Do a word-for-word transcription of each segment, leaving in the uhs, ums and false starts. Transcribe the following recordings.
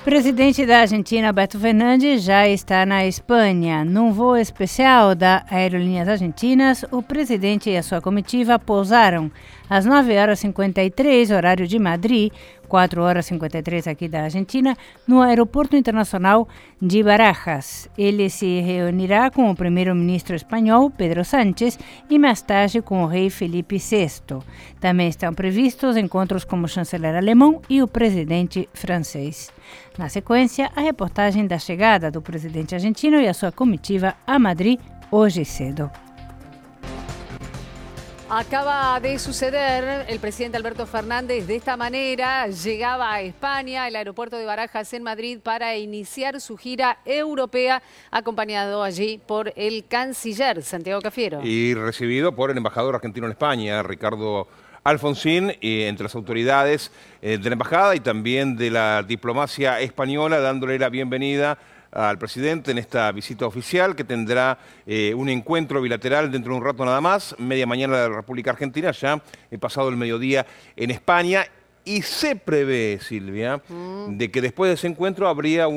Presidente da Argentina, Alberto Fernandes, já está na Espanha. Num voo especial da Aerolíneas Argentinas, o presidente e a sua comitiva pousaram às nove horas e cinquenta e três, horário de Madrid, quatro horas e cinquenta e três aqui da Argentina, no Aeroporto Internacional de Barajas. Ele se reunirá com o primeiro-ministro espanhol, Pedro Sánchez, e mais tarde com o rei Felipe sexto. Também estão previstos encontros com o chanceler alemão e o presidente francês. Na sequência, a reportagem da chegada do presidente argentino e a sua comitiva a Madrid hoje cedo. Acaba de suceder, el presidente Alberto Fernández de esta manera llegaba a España, el aeropuerto de Barajas en Madrid, para iniciar su gira europea, acompañado allí por el canciller Santiago Cafiero. Y recibido por el embajador argentino en España, Ricardo Alfonsín, y entre las autoridades eh, de la embajada y también de la diplomacia española, dándole la bienvenida al presidente en esta visita oficial que tendrá eh, un encuentro bilateral dentro de un rato nada más, media mañana de la República Argentina, ya he pasado el mediodía en España. Y se prevé, Silvia, mm. de que después de ese encuentro habría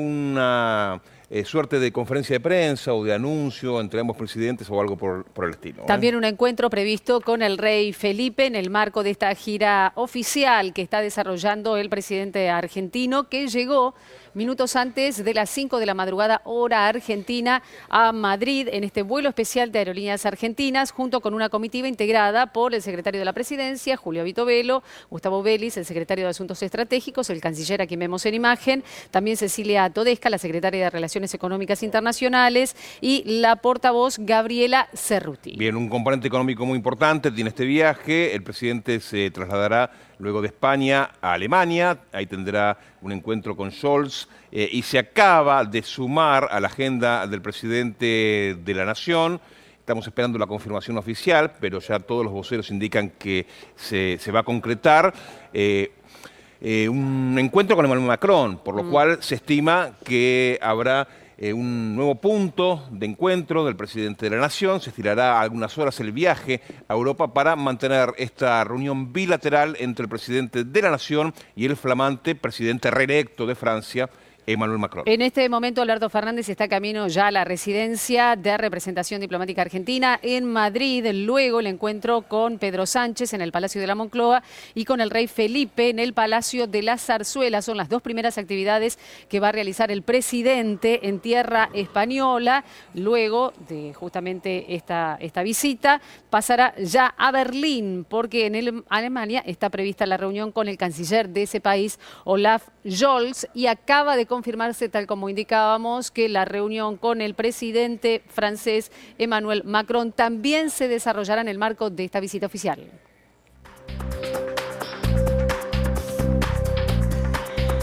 una eh, suerte de conferencia de prensa o de anuncio entre ambos presidentes o algo por, por el estilo. ¿eh? También un encuentro previsto con el rey Felipe en el marco de esta gira oficial que está desarrollando el presidente argentino, que llegó minutos antes de las cinco de la madrugada hora argentina a Madrid en este vuelo especial de Aerolíneas Argentinas, junto con una comitiva integrada por el secretario de la Presidencia, Julio Vitovelo, Gustavo Vélez, el secretario de Asuntos Estratégicos, el canciller a quien vemos en imagen, también Cecilia Todesca, la secretaria de Relaciones Económicas Internacionales, y la portavoz Gabriela Cerruti. Bien, un componente económico muy importante tiene este viaje. El presidente se trasladará luego de España a Alemania, ahí tendrá un encuentro con Scholz, eh, y se acaba de sumar a la agenda del presidente de la Nación. Estamos esperando la confirmación oficial, pero ya todos los voceros indican que se, se va a concretar eh, eh, un encuentro con Emmanuel Macron, por lo mm. cual se estima que habrá Eh, un nuevo punto de encuentro del presidente de la Nación. Se estirará algunas horas el viaje a Europa para mantener esta reunión bilateral entre el presidente de la Nación y el flamante presidente reelecto de Francia, Emmanuel Macron. En este momento, Alberto Fernández está camino ya a la residencia de representación diplomática argentina en Madrid. Luego el encuentro con Pedro Sánchez en el Palacio de la Moncloa y con el rey Felipe en el Palacio de la Zarzuela. Son las dos primeras actividades que va a realizar el presidente en tierra española. Luego de justamente esta, esta visita, pasará ya a Berlín, porque en el, Alemania está prevista la reunión con el canciller de ese país, Olaf Scholz, y acaba de confirmarse, tal como indicábamos, que la reunión con el presidente francés Emmanuel Macron también se desarrollará en el marco de esta visita oficial.